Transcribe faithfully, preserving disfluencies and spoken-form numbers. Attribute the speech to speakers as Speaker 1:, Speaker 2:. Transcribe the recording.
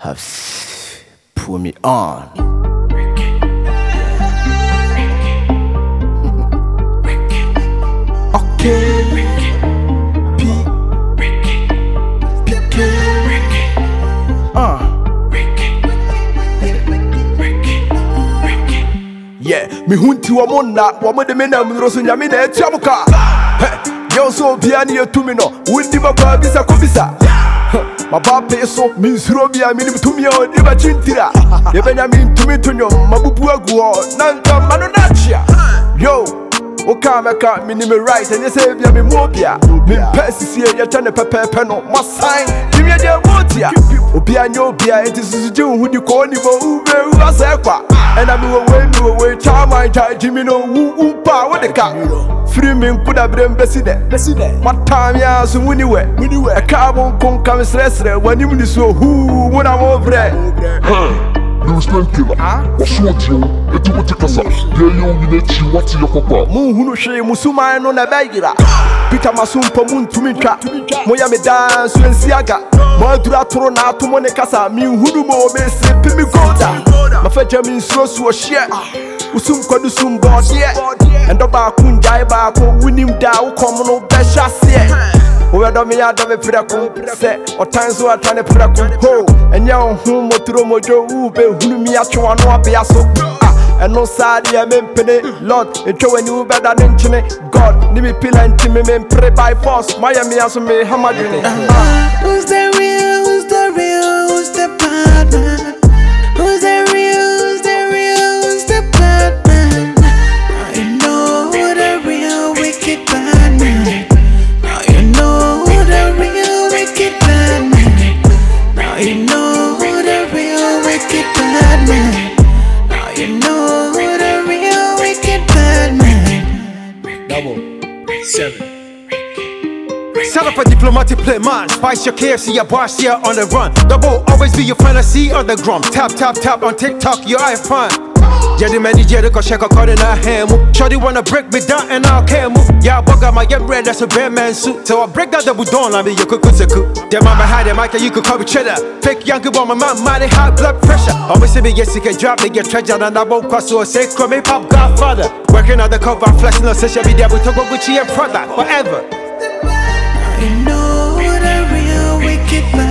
Speaker 1: have put me on. Okay. P. P. K. Uh. Yeah, me hunti wa mona, wa mo de me na mro so nyame na etiamuka. Yo so bia ni etumi no, wundi ba kwa bisa ko bisa. Ma papa so min suro bia mi ni tumi o di ba chintira. Ye benya min tumi tonyo mabubu agu o nanka mano na chia. Yo, o kama ka mi ni me right and you say bia me mo bia. Me pesi ye ya tane pepepe no, ma sign. Give me the motia. Obi anyo bia enti susuji hu di ko ni bo ube u asekwa. And I mean, when you were time, I tried Jimmy no woo power the car. Free me could have been Bessie. What time, yeah, so when you were, when you were a carbon come come stress when you so who when I'm over there.
Speaker 2: You spend killer. What's what you? It will take us up. Yeah, you need to watch your papa.
Speaker 1: Moon, she Musuma no na bagira. Peter Masum Pomun to me trap. Moya me dance when Siaga. Modra Trona to Monecasa, me who mo be sleeping me go down. My fetcher means so so share. Usum Kodusum board, yeah. And the Bakun Jaiba, win him down, come no best shot. Whether me out of a pirakum set or times who are trying to pirakum ho and young whom Motoro Mojo Ube, whom me at you are no piasso. And no side, yeah, men penny, Lord, and show a new better than Chine. God, Nimi Pilla and Timmy men pray by force. Miami as me, Hamaduni.
Speaker 3: Who's the real? Who's the real? Who's the bad man? Who's the real? Who's the real? Who's the bad man? Now you know who the real wicked bad man. Now you know who the real wicked bad man. Now you know who the real wicked bad man. Now you know who the real wicked bad man.
Speaker 4: Double seven.
Speaker 5: Set up a diplomatic play, man. Spice your K F C, your boss here on the run. Double always be your fantasy on the drum. Tap, tap, tap on TikTok, your eye fun. Jadi many Jerry go check a card in a ham. Shorty wanna break me down and I'll cam. Yeah, bug out my get red, that's a bad man suit. So I break that double down, I mean you could cook a cook. Them man behind the mic, you could cover cheddar. Fake young people, my man, mighty high blood pressure. Always say me, yes, you can drop, they get treasure, and I won't cross so say, come me pop godfather. Working on the cover, flashing on social media, we talk about Gucci and Prada, forever.
Speaker 3: You know who the real wicked man.